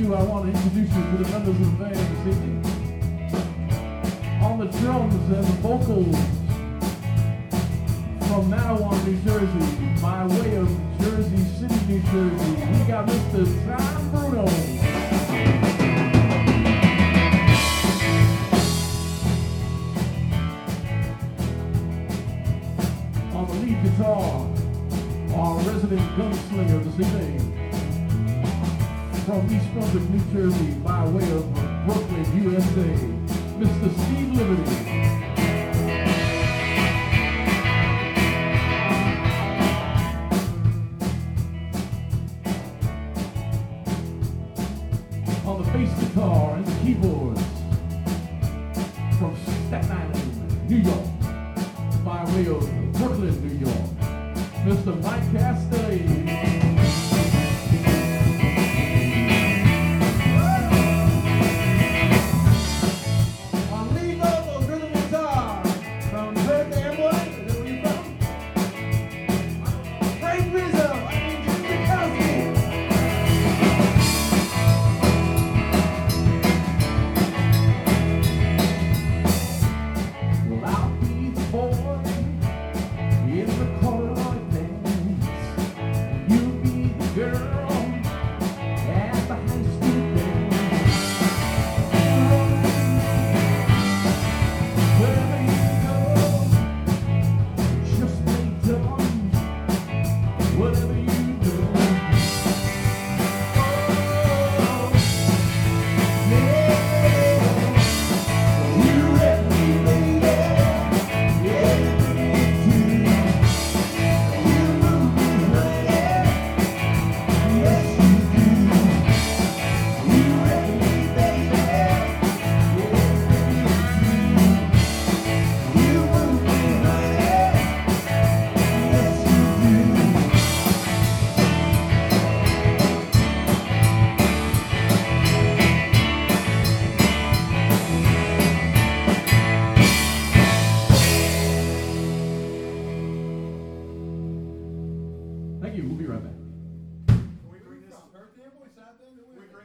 you, I want to introduce you to the members of the band this evening. On the drums and the vocals from Mattawan, New Jersey, by way of Jersey City, New Jersey, we got Mr. Tom Bruno. On the lead guitar, our resident gunslinger this evening, from East Brunswick, New Jersey, by way of Brooklyn, USA, Mr. Steve Liberty. On the bass guitar and the keyboards, from Staten Island, New York, by way of Brooklyn, New York, Mr. Mike Castelli.